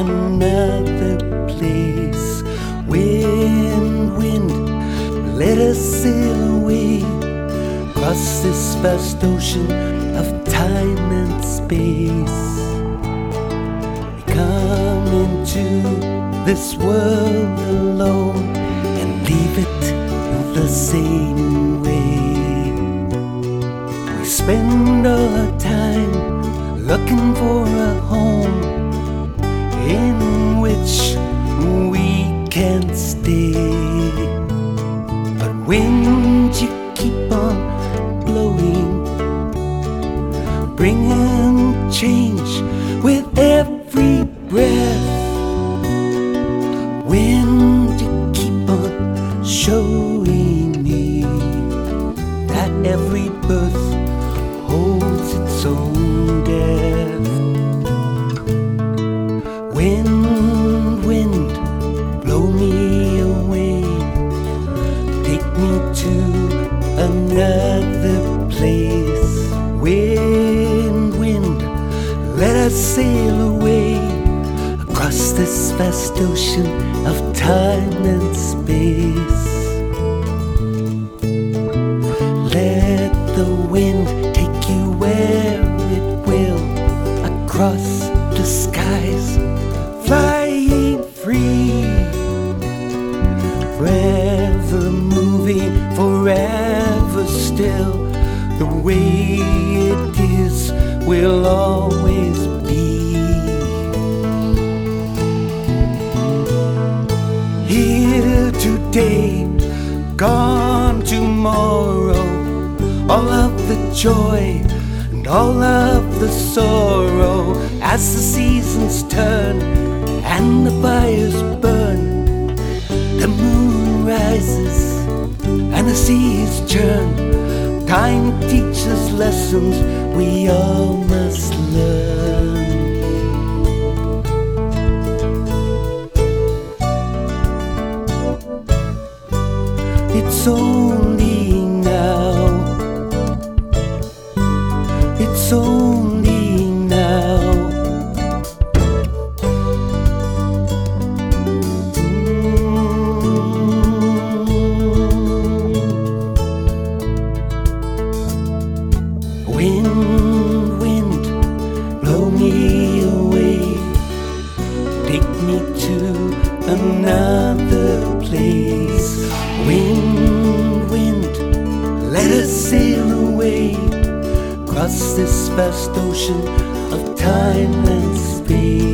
another place. Wind, wind, let us sail away across this vast ocean of time and space. We come into this world alone and leave it the same way. We spend all our time looking for a home in which we can stay. But wind, you keep on blowing, bringing change with every breath. Wind, you keep on showing me that every birth holds its own death. Wind, wind, blow me away, take me to another place. Wind, wind, let us sail away across this vast ocean of time and space. Let the wind take you where it will, across the skies, flying free, forever moving, forever still. The way it is will always be. Here today, gone tomorrow. All of the joy and all of the sorrow, as the seasons turn and the fires burn, the moon rises and the seas churn. Time teaches lessons we all must learn. It's only now, it's only now. Wind, wind, blow me away, take me to another place. Wind, wind, let us sail away across this vast ocean of time and space.